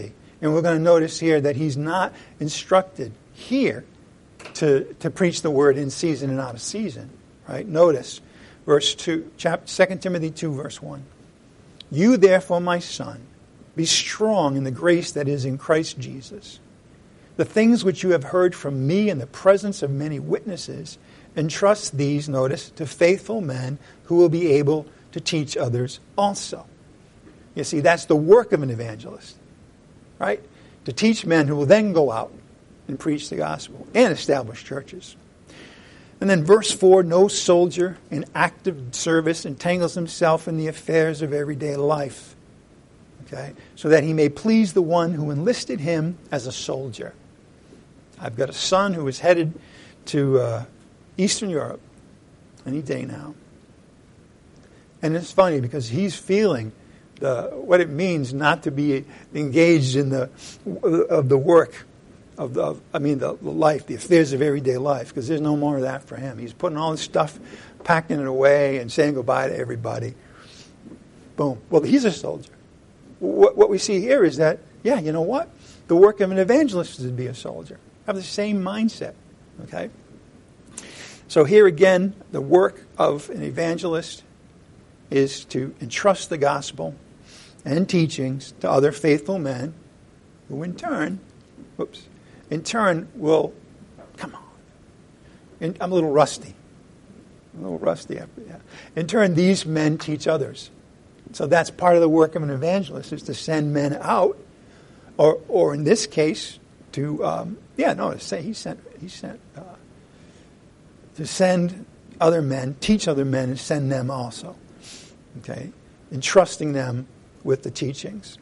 And we're going to notice here that he's not instructed here to preach the word in season and out of season. Right? Notice verse 2, 2 Timothy 2, verse 1. You therefore, my son, be strong in the grace that is in Christ Jesus. The things which you have heard from me in the presence of many witnesses, entrust these, notice, to faithful men who will be able to teach others also. You see, that's the work of an evangelist, right? To teach men who will then go out and preach the gospel and establish churches. And then verse 4, no soldier in active service entangles himself in the affairs of everyday life, okay, so that he may please the one who enlisted him as a soldier. I've got a son who is headed to Eastern Europe any day now. And it's funny because he's feeling what it means not to be engaged in the work of the life, the affairs of everyday life, because there's no more of that for him. He's putting all this stuff, packing it away, and saying goodbye to everybody. Boom. Well, he's a soldier. What we see here is that, yeah, you know what? The work of an evangelist is to be a soldier. Have the same mindset. Okay? So here again, the work of an evangelist is to entrust the gospel and teachings to other faithful men who in turn will, come on. I'm a little rusty. In turn, these men teach others. So that's part of the work of an evangelist, is to send men out, or in this case, to send other men, teach other men, and send them also. Okay, entrusting them with the teachings.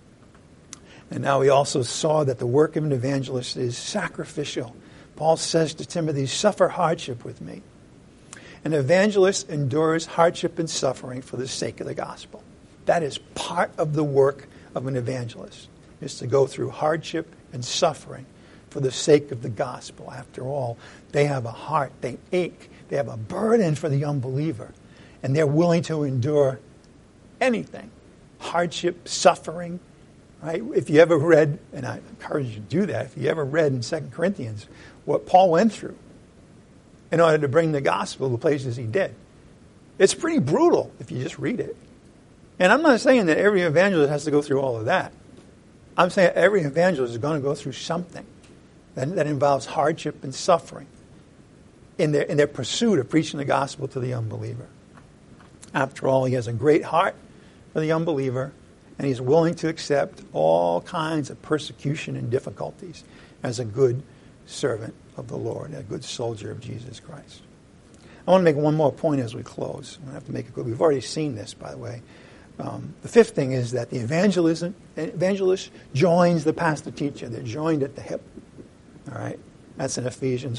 And now we also saw that the work of an evangelist is sacrificial. Paul says to Timothy, suffer hardship with me. An evangelist endures hardship and suffering for the sake of the gospel. That is part of the work of an evangelist, is to go through hardship and suffering for the sake of the gospel. After all, they have a heart, they ache, they have a burden for the unbeliever, and they're willing to endure anything. Hardship, suffering, right? If you ever read, and I encourage you to do that, if you ever read in 2 Corinthians what Paul went through in order to bring the gospel to the places he did, it's pretty brutal if you just read it. And I'm not saying that every evangelist has to go through all of that. I'm saying every evangelist is going to go through something that involves hardship and suffering in their pursuit of preaching the gospel to the unbeliever. After all, he has a great heart for the unbeliever, and he's willing to accept all kinds of persecution and difficulties as a good servant of the Lord, a good soldier of Jesus Christ. I want to make one more point as we close. I'm going to have to make it good. We've already seen this, by the way. The fifth thing is that the evangelist joins the pastor teacher. They're joined at the hip. All right? That's in Ephesians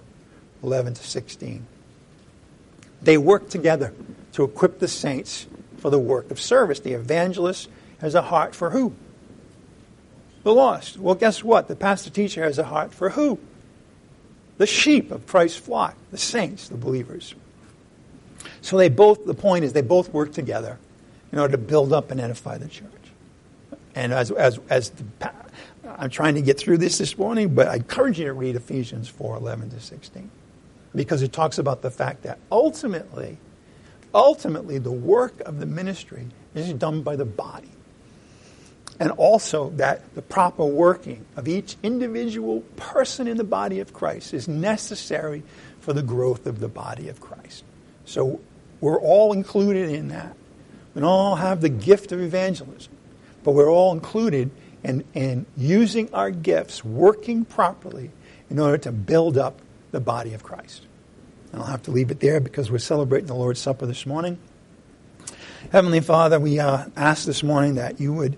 4:11-16. They work together to equip the saints for the work of service. The evangelist has a heart for who? The lost. Well, guess what? The pastor teacher has a heart for who? The sheep of Christ's flock, the saints, the believers. So the point is they both work together in order to build up and edify the church. And I'm trying to get through this morning, but I encourage you to read Ephesians 4:11-16, because it talks about the fact that ultimately the work of the ministry is done by the body. And also that the proper working of each individual person in the body of Christ is necessary for the growth of the body of Christ. So we're all included in that. We all have the gift of evangelism, but we're all included in using our gifts, working properly in order to build up the body of Christ. And I'll have to leave it there because we're celebrating the Lord's Supper this morning. Heavenly Father, we ask this morning that you would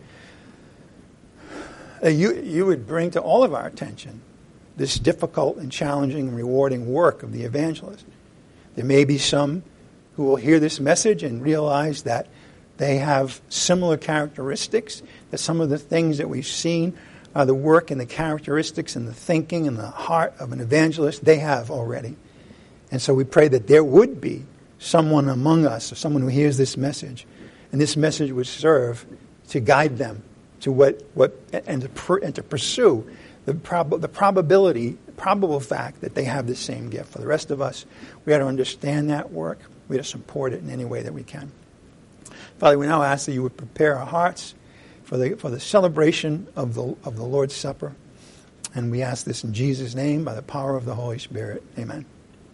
bring to all of our attention this difficult and challenging and rewarding work of the evangelist. There may be some who will hear this message and realize that they have similar characteristics, that some of the things that we've seen are the work and the characteristics and the thinking and the heart of an evangelist they have already. And so we pray that there would be someone among us, or someone who hears this message, and this message would serve to guide them and to pursue the probable fact that they have the same gift. For the rest of us, we got to understand that work. We got to support it in any way that we can. Father, we now ask that you would prepare our hearts for the celebration of the Lord's Supper. And we ask this in Jesus' name by the power of the Holy Spirit. Amen.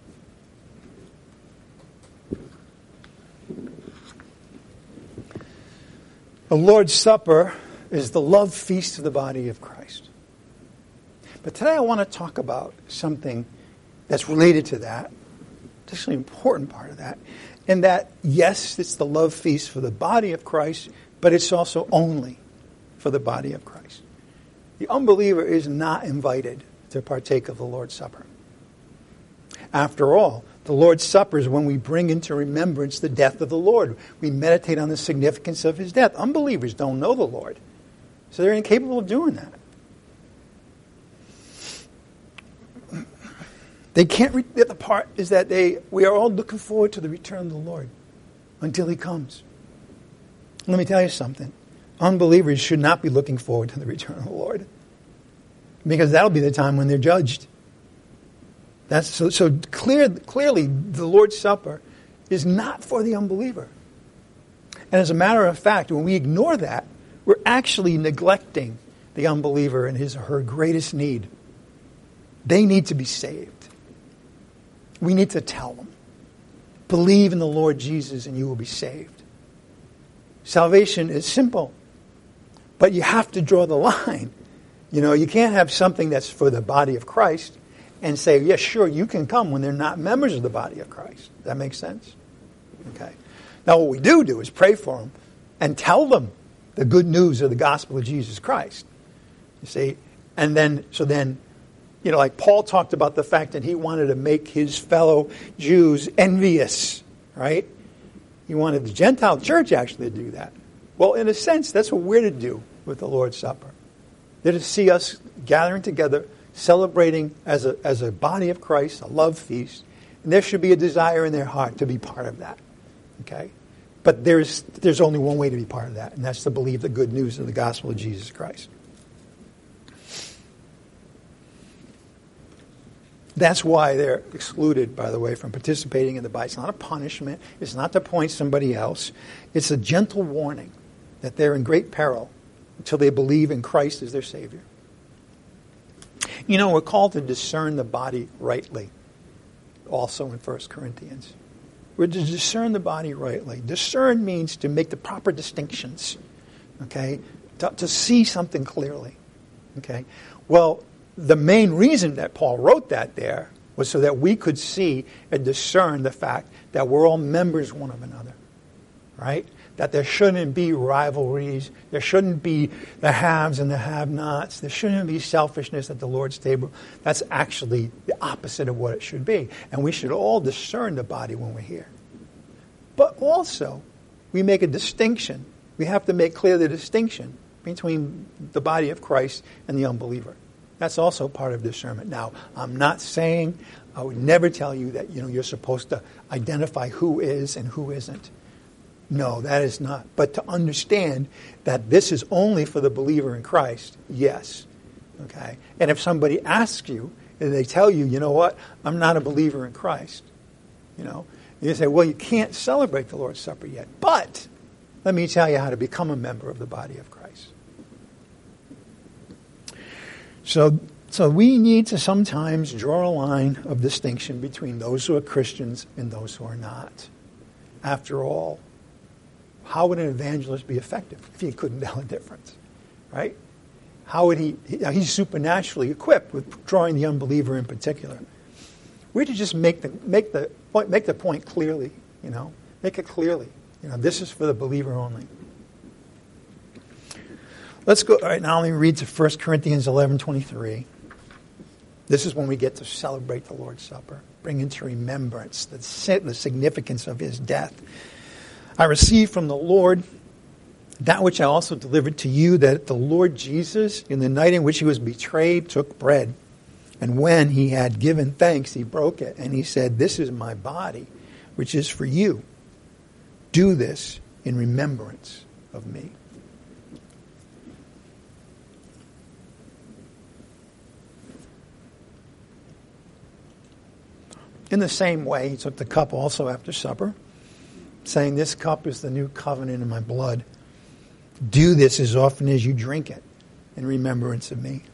The Lord's Supper is the love feast of the body of Christ. But today I want to talk about something that's related to that. It's actually an important part of that. And that, yes, it's the love feast for the body of Christ, but it's also only for the body of Christ. The unbeliever is not invited to partake of the Lord's Supper. After all, the Lord's Supper is when we bring into remembrance the death of the Lord. We meditate on the significance of his death. Unbelievers don't know the Lord, so they're incapable of doing that. They can't. The part is that we are all looking forward to the return of the Lord until he comes. Let me tell you something. Unbelievers should not be looking forward to the return of the Lord, because that'll be the time when they're judged. That's so clearly the Lord's Supper is not for the unbeliever. And as a matter of fact, when we ignore that, we're actually neglecting the unbeliever in his or her greatest need. They need to be saved. We need to tell them, believe in the Lord Jesus and you will be saved. Salvation is simple, but you have to draw the line. You know, you can't have something that's for the body of Christ and say, yes, sure, you can come when they're not members of the body of Christ. Does that make sense? Okay. Now, what we do is pray for them and tell them the good news of the gospel of Jesus Christ. You see? And then, you know, like Paul talked about the fact that he wanted to make his fellow Jews envious, right? He wanted the Gentile church actually to do that. Well, in a sense, that's what we're to do with the Lord's Supper. They're to see us gathering together, celebrating as a body of Christ, a love feast. And there should be a desire in their heart to be part of that. Okay? But there's only one way to be part of that, and that's to believe the good news of the gospel of Jesus Christ. That's why they're excluded, by the way, from participating in the body. It's not a punishment. It's not to point somebody else. It's a gentle warning that they're in great peril until they believe in Christ as their Savior. You know, we're called to discern the body rightly, also in 1 Corinthians. We're to discern the body rightly. Discern means to make the proper distinctions, okay? To see something clearly, okay? Well, the main reason that Paul wrote that there was so that we could see and discern the fact that we're all members one of another, right? That there shouldn't be rivalries. There shouldn't be the haves and the have-nots. There shouldn't be selfishness at the Lord's table. That's actually the opposite of what it should be. And we should all discern the body when we're here. But also, we make a distinction. We have to make clear the distinction between the body of Christ and the unbeliever. That's also part of discernment. Now, I'm not saying, I would never tell you that you're supposed to identify who is and who isn't. No, that is not. But to understand that this is only for the believer in Christ, yes. Okay? And if somebody asks you, and they tell you, you know what, I'm not a believer in Christ, you say, well, you can't celebrate the Lord's Supper yet. But let me tell you how to become a member of the body of Christ. So we need to sometimes draw a line of distinction between those who are Christians and those who are not. After all, how would an evangelist be effective if he couldn't tell a difference, right? How would he's supernaturally equipped with drawing the unbeliever in particular. We're to just make the point clearly, make it clearly. This is for the believer only. Let's go. All right, now let me read to 1 Corinthians 11:23. This is when we get to celebrate the Lord's Supper, bring into remembrance the significance of his death. I received from the Lord that which I also delivered to you, that the Lord Jesus, in the night in which he was betrayed, took bread. And when he had given thanks, he broke it. And he said, this is my body, which is for you. Do this in remembrance of me. In the same way, he took the cup also after supper, saying, "This cup is the new covenant in my blood. Do this as often as you drink it in remembrance of me."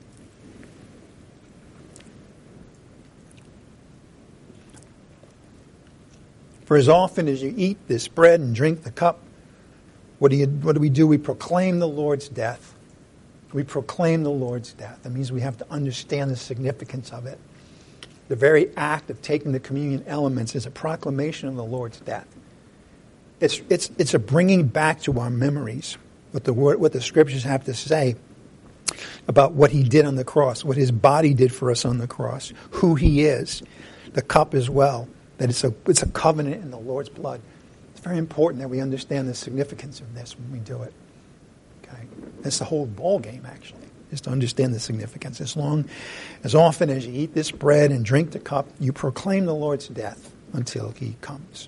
For as often as you eat this bread and drink the cup, what do we do? We proclaim the Lord's death. We proclaim the Lord's death. That means we have to understand the significance of it. The very act of taking the communion elements is a proclamation of the Lord's death. It's a bringing back to our memories what the Scriptures have to say about what he did on the cross, what his body did for us on the cross, who he is. The cup as well, that it's a covenant in the Lord's blood. It's very important that we understand the significance of this when we do it. Okay, that's the whole ball game, actually, is to understand the significance. As often as you eat this bread and drink the cup, you proclaim the Lord's death until he comes.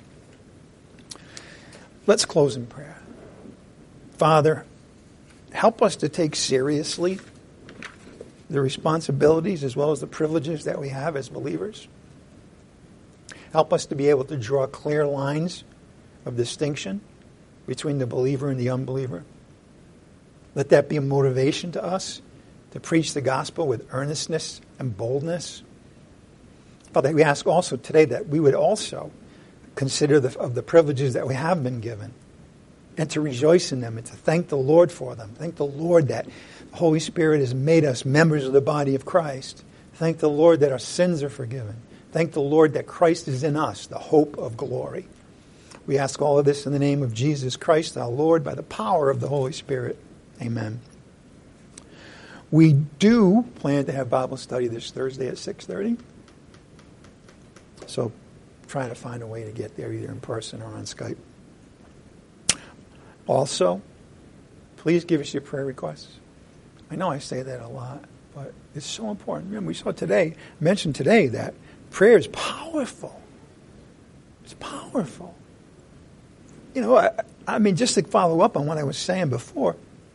Let's close in prayer. Father, help us to take seriously the responsibilities as well as the privileges that we have as believers. Help us to be able to draw clear lines of distinction between the believer and the unbeliever. Let that be a motivation to us to preach the gospel with earnestness and boldness. Father, we ask also today that we would also consider the privileges that we have been given and to rejoice in them and to thank the Lord for them. Thank the Lord that the Holy Spirit has made us members of the body of Christ. Thank the Lord that our sins are forgiven. Thank the Lord that Christ is in us, the hope of glory. We ask all of this in the name of Jesus Christ, our Lord, by the power of the Holy Spirit. Amen. We do plan to have Bible study this Thursday at 6:30. So try to find a way to get there either in person or on Skype. Also, please give us your prayer requests. I know I say that a lot, but it's so important. Remember, we mentioned today that prayer is powerful. It's powerful. You know, I mean, just to follow up on what I was saying before,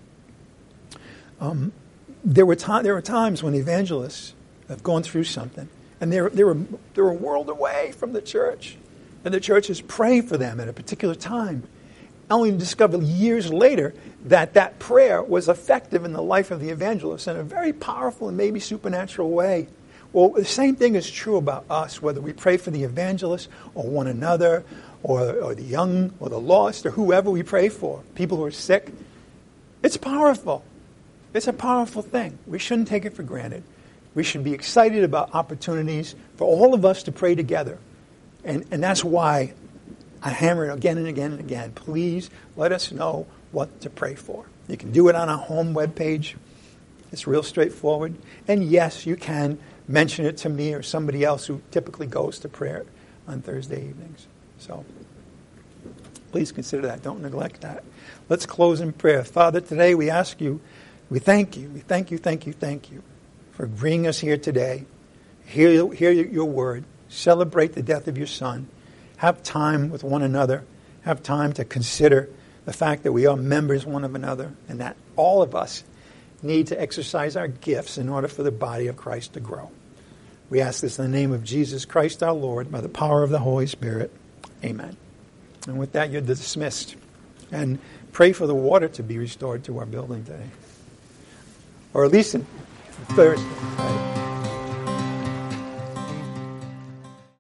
there were times when evangelists have gone through something, and they were a world away from the church, and the churches pray for them at a particular time, only to discover years later that prayer was effective in the life of the evangelist in a very powerful and maybe supernatural way. Well, the same thing is true about us, whether we pray for the evangelist or one another or the young or the lost or whoever we pray for, people who are sick. It's powerful. It's a powerful thing. We shouldn't take it for granted. We should be excited about opportunities for all of us to pray together. And that's why I hammer it again and again and again. Please let us know what to pray for. You can do it on our home webpage. It's real straightforward. And yes, you can mention it to me or somebody else who typically goes to prayer on Thursday evenings. So please consider that. Don't neglect that. Let's close in prayer. Father, today we ask you, we thank you for bringing us here today. Hear your word. Celebrate the death of your Son. Have time with one another. Have time to consider the fact that we are members one of another and that all of us need to exercise our gifts in order for the body of Christ to grow. We ask this in the name of Jesus Christ our Lord, by the power of the Holy Spirit. Amen. And with that, you're dismissed. And pray for the water to be restored to our building today. Or at least on Thursday. Right?